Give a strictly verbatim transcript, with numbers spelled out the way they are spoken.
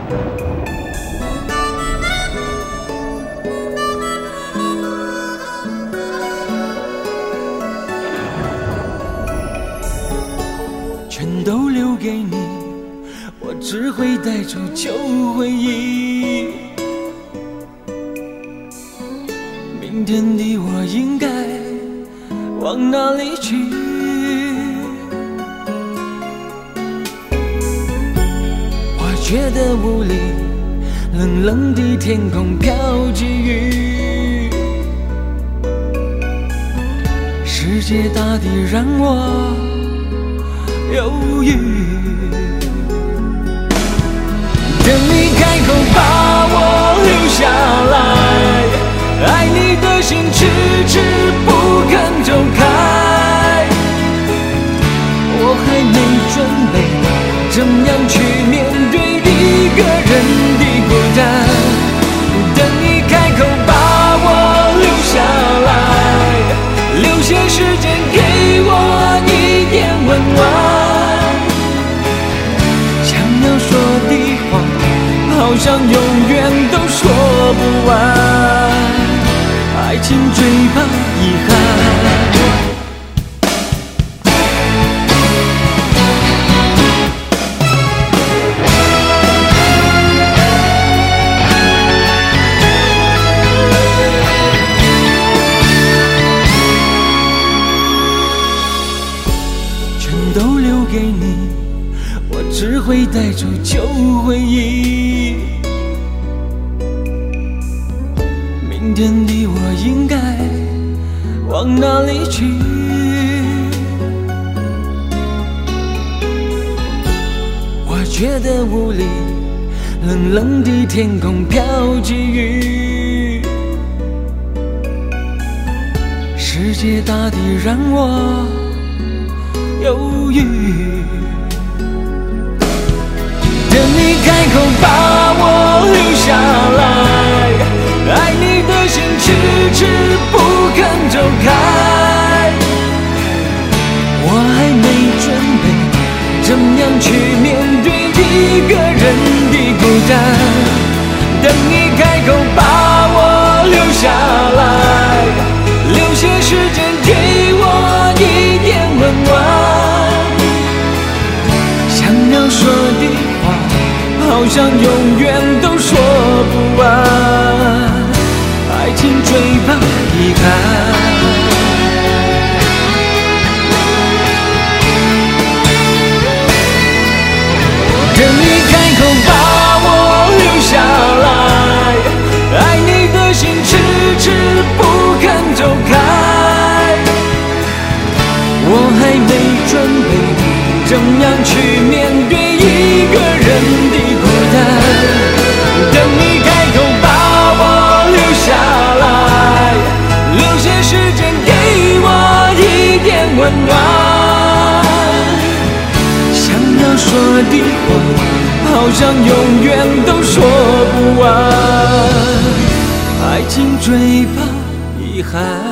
全都留给你，我只会带走旧回忆。明天的我应该往哪里去？我觉得无力，冷冷的天空飘起雨，世界大地让我犹豫。等你开口把我留下来，爱你的心迟迟不肯走开，我还没准备怎样去面对一个人的孤单。等你开口把我留下来，留些时间给我一点温暖，想要说的话好像永远都说不完，爱情最怕遗憾。全都留给你，我只会带走旧回忆。明天的我应该往哪里去？我觉得无力，冷冷的天空飘起雨，世界大地让我犹豫。等你开口把我留下来，爱你的心迟迟不肯走开，我还没准备怎样去面对一个人的孤单。等你开口把我留下来，留些时间给我一点温暖，想要说的话好像永远都说不完，爱情最怕遗憾。等你开口把我留下来，爱你的心迟迟不肯走开，我还没准备怎样去面对一个人的孤单。等你开口把我留下来，留些时间给我一点温暖，想要说的话好像永远都说不完，爱情最怕遗憾。